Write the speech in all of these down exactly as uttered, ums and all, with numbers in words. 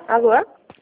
Alô?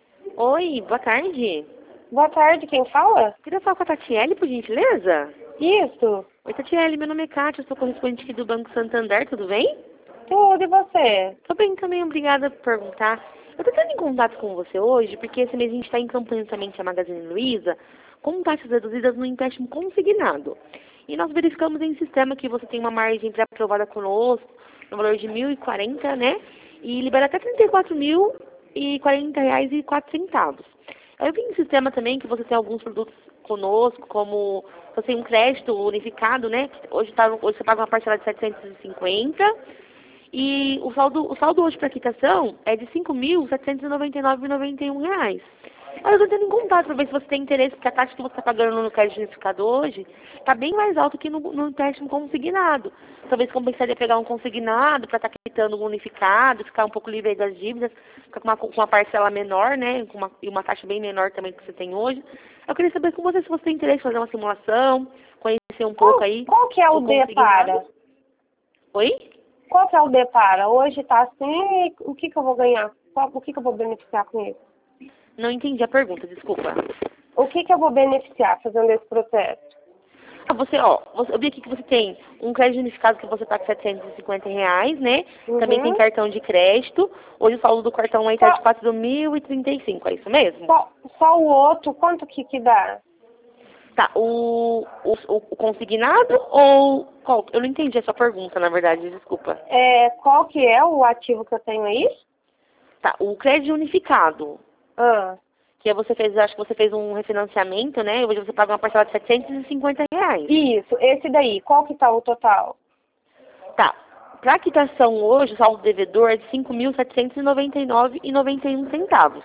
Oi, boa tarde. Boa tarde, quem fala? Queria falar com a Tatiele, por gentileza? Isso. Oi, Tatiele, meu nome é Kátia, eu sou correspondente aqui do Banco Santander, tudo bem? Tudo, e você? Tô bem também, obrigada por perguntar. Eu tô entrando em contato com você hoje, porque esse mês a gente está em campanha somente a Magazine Luiza, com taxas reduzidas no empréstimo consignado. E nós verificamos em sistema que você tem uma margem pré-aprovada conosco, no valor de mil e quarenta, né? E libera até trinta e quatro mil e quarenta reais e quatro centavos. Eu vi no sistema também que você tem alguns produtos conosco, como você tem um crédito unificado, né? Hoje, tá, hoje você paga uma parcela de setecentos e cinquenta e o saldo, o saldo hoje para quitação é de cinco mil setecentos e noventa e nove vírgula noventa e um reais. Aí eu estou tendo em contato para ver se você tem interesse, porque a taxa que você está pagando no crédito unificado hoje está bem mais alta que no, no empréstimo consignado. Talvez compensaria pegar um consignado para estar tá quitando um unificado, ficar um pouco livre aí das dívidas, ficar com uma, com uma parcela menor, né? Com uma, e uma taxa bem menor também que você tem hoje. Eu queria saber com você se você tem interesse em fazer uma simulação, conhecer um pouco Qual, aí. qual que é o D para? Oi? Qual que é o D para? Hoje tá assim, o que que eu vou ganhar? Qual- O que que eu vou beneficiar com isso? Não entendi a pergunta, desculpa. O que que eu vou beneficiar fazendo esse processo? Ah, Você, ó, você- eu vi aqui que você tem um crédito unificado que você paga setecentos e cinquenta reais, né? Também tem Uhum. cartão de crédito. Hoje o saldo do cartão aí tá de Só, quatro mil e trinta e cinco, é isso mesmo? só, só o outro, quanto que que dá? Tá, o, o, o consignado ou qual? Eu não entendi a sua pergunta, na verdade, desculpa. É, qual que é o ativo que eu tenho aí? Tá, o crédito unificado, Ah, que você fez, acho que você fez um refinanciamento, né? Hoje você paga uma parcela de setecentos e cinquenta reais. isso, esse daí, qual que tá o total? Tá. Para quitação hoje, o saldo devedor é de cinco mil setecentos e noventa e nove reais e noventa e um centavos.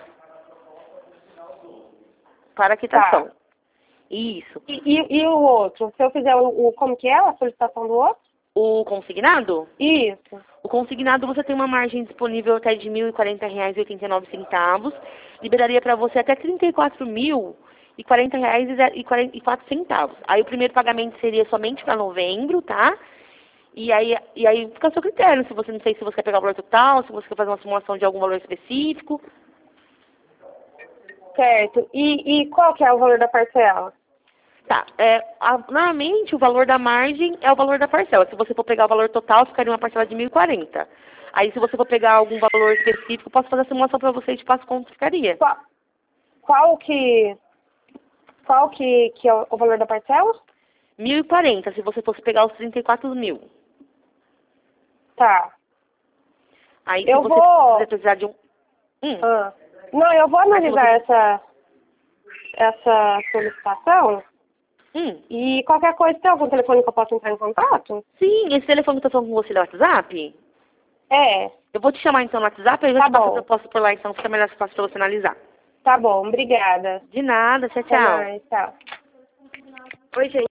Para a Tá. quitação. Isso. E, e, e o outro? Se eu fizer o, o como que é a solicitação do outro? O consignado? Isso. O consignado você tem uma margem disponível até de mil e quarenta reais e oitenta e nove centavos. Liberaria para você até trinta e quatro mil e quarenta reais e quatro centavos. Aí o primeiro pagamento seria somente para novembro, tá? E aí, e aí fica a seu critério, se você não sei se você quer pegar o valor total, se você quer fazer uma simulação de algum valor específico. Certo. E, e qual que é o valor da parcela? Tá, é, a- normalmente o valor da margem é o valor da parcela. Se você for pegar o valor total, ficaria uma parcela de mil e quarenta. Aí se você for pegar algum valor específico, posso fazer a simulação para você e te passo quanto ficaria. Qual, qual que qual que, que é o, o valor da parcela? mil e quarenta, se você fosse pegar os trinta e quatro mil. Tá. Aí se Eu você vou. quiser precisar de um... Hum, Ah, não, eu vou aí se analisar você... essa, essa solicitação Hum, e qualquer coisa, tem algum telefone que eu possa entrar em contato? sim, esse telefone que eu tô falando com você no WhatsApp, É, eu vou te chamar então no WhatsApp, aí eu tá te passo as bom. propostas por lá, então fica melhor fácil para você analisar. Tá bom, obrigada. De nada, tchau, Até tchau. mais, tchau. Oi, gente.